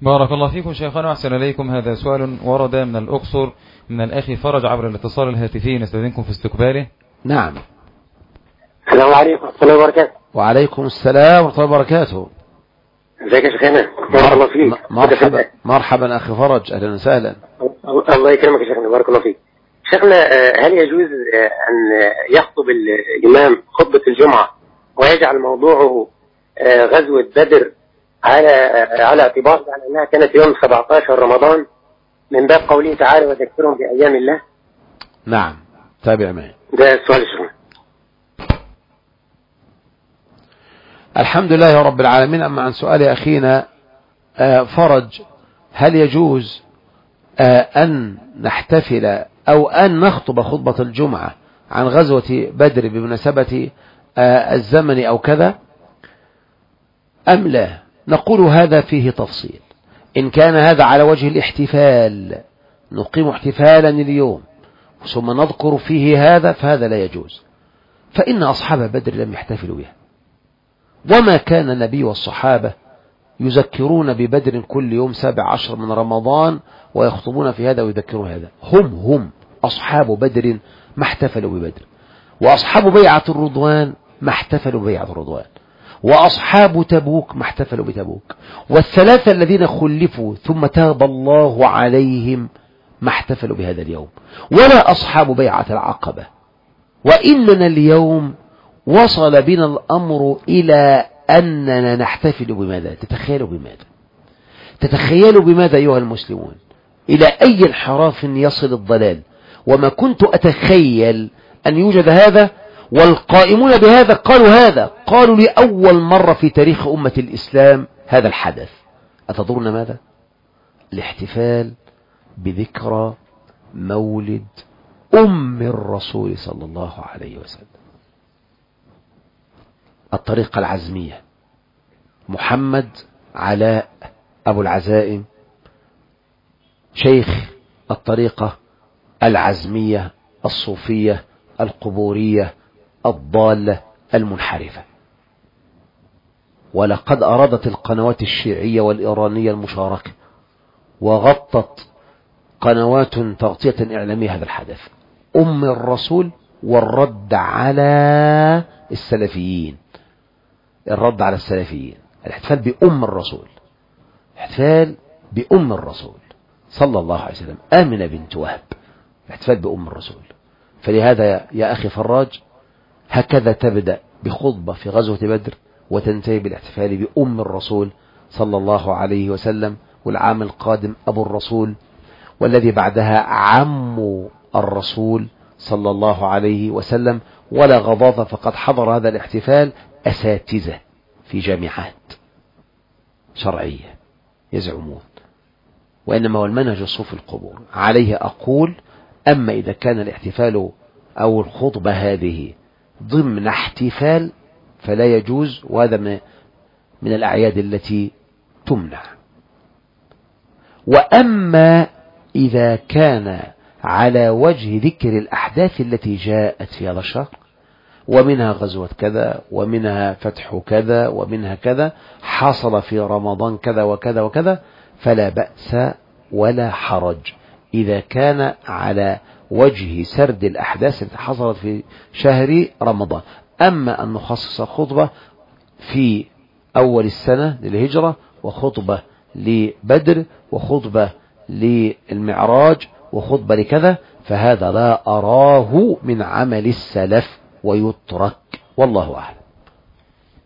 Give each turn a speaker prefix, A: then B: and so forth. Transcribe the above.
A: بارك الله فيكم شيخنا وأحسن إليكم. هذا سؤال ورد من الأقصر من الأخ فرج عبر الاتصال الهاتفي، نستأذنكم في استقباله.
B: نعم.
C: السلام عليكم ورحمة الله وبركاته.
B: وعليكم السلام ورحمة الله وبركاته.
C: ازيك يا شيخنا؟ بارك الله فيك.
B: مرحبا أخي فرج، أهلا وسهلا.
C: الله يكرمك يا شيخنا، بارك الله فيك. شيخنا، هل يجوز أن يخطب الإمام خطبة الجمعة ويجعل موضوعه غزوة بدر على اعتبار أنها كانت يوم 17 رمضان من باب قوله تعالى وذكرهم بأيام الله؟
B: نعم، تابع معي.
C: ده السؤال يا شيخنا.
B: الحمد لله رب العالمين. أما عن سؤال أخينا فرج، هل يجوز أن نحتفل أو أن نخطب خطبة الجمعة عن غزوة بدر بمناسبة الزمن أو كذا أم لا؟ نقول هذا فيه تفصيل. إن كان هذا على وجه الاحتفال، نقيم احتفالا اليوم ثم نذكر فيه هذا، فهذا لا يجوز، فإن أصحاب بدر لم يحتفلوا بها، وما كان النبي والصحابة يذكرون ببدر كل يوم 17 من رمضان ويخطبون في هذا ويذكرون هذا. هم أصحاب بدر ما احتفلوا ببدر، وأصحاب بيعة الرضوان ما احتفلوا ببيعة الرضوان، وأصحاب تبوك ما احتفلوا بتبوك، والثلاثة الذين خلفوا ثم تاب الله عليهم ما احتفلوا بهذا اليوم، ولا أصحاب بيعة العقبة. وإننا اليوم وصل بنا الأمر إلى أننا نحتفل بماذا؟ تتخيلوا بماذا أيها المسلمون؟ إلى أي انحراف يصل الضلال. وما كنت أتخيل أن يوجد هذا، والقائمون بهذا قالوا لأول مرة في تاريخ أمة الإسلام هذا الحدث. أتدرون ماذا؟ الاحتفال بذكرى مولد أم الرسول صلى الله عليه وسلم، الطريقة العزمية، محمد علاء أبو العزائم، شيخ الطريقة العزمية الصوفية القبورية الضالة المنحرفة. ولقد أرادت القنوات الشيعية والإيرانية المشاركة، وغطت قنوات تغطية إعلامية هذا الحدث، أم الرسول، والرد على السلفيين، الاحتفال بأم الرسول، الاحتفال بأم الرسول صلى الله عليه وسلم، آمنة بنت وهب، الاحتفال بأم الرسول. فلهذا يا أخي فراج، هكذا تبدأ بخطبة في غزوة بدر وتنتهي بالاحتفال بأم الرسول صلى الله عليه وسلم، والعام القادم أبو الرسول، والذي بعدها عم الرسول صلى الله عليه وسلم. ولا غضاضة، فقد حضر هذا الاحتفال أساتذة في جامعات شرعية يزعمون، وإنما هو المنهج الصوفي القبور. عليه أقول: أما إذا كان الاحتفال أو الخطبة هذه ضمن احتفال فلا يجوز، وهذا من الأعياد التي تمنع. وأما إذا كان على وجه ذكر الأحداث التي جاءت في هذا الشهر، ومنها غزوة كذا، ومنها فتح كذا، ومنها كذا، حصل في رمضان كذا وكذا وكذا، فلا بأس ولا حرج إذا كان على وجه سرد الأحداث التي حصلت في شهر رمضان. أما أن نخصص خطبة في أول السنة للهجرة، وخطبة لبدر، وخطبة للمعراج، وخطبة لكذا، فهذا لا أراه من عمل السلف ويترك، والله أعلم.